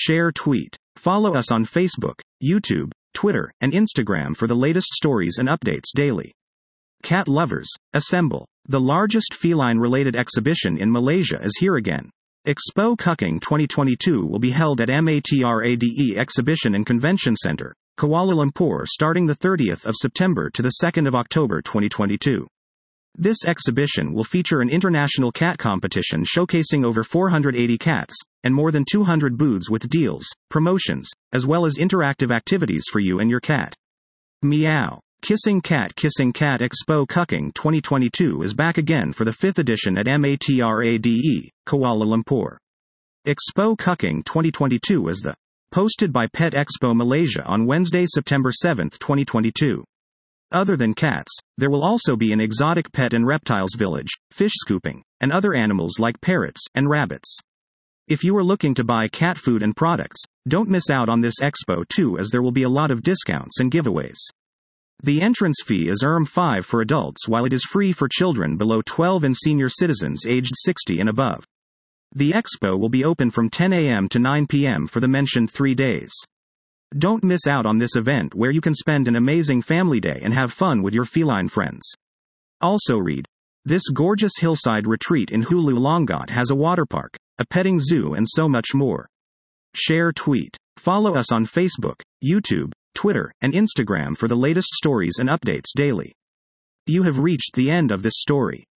Share, tweet. Follow us on Facebook, YouTube, Twitter, and Instagram for the latest stories and updates daily. Cat lovers, assemble. The largest feline-related exhibition in Malaysia is here again. Expo Kuching 2022 will be held at MATRADE Exhibition and Convention Center, Kuala Lumpur starting the 30th of September to the 2nd of October 2022. This exhibition will feature an international cat competition showcasing over 480 cats, and more than 200 booths with deals, promotions, as well as interactive activities for you and your cat. Meow. Kissing Cat Expo Kuching 2022 is back again for the 5th edition at MATRADE, Kuala Lumpur. Expo Kuching 2022 is the hosted by Pet Expo Malaysia on Wednesday, September 7, 2022. Other than cats, there will also be an exotic pet and reptiles village, fish scooping, and other animals like parrots and rabbits. If you are looking to buy cat food and products, don't miss out on this expo too, as there will be a lot of discounts and giveaways. The entrance fee is Rm5 for adults, while it is free for children below 12 and senior citizens aged 60 and above. The expo will be open from 10 a.m. to 9 p.m. for the mentioned 3 days. Don't miss out on this event where you can spend an amazing family day and have fun with your feline friends. Also read. This gorgeous hillside retreat in Hulu Longot has a water park, a petting zoo, and so much more. Share, tweet. Follow us on Facebook, YouTube, Twitter, and Instagram for the latest stories and updates daily. You have reached the end of this story.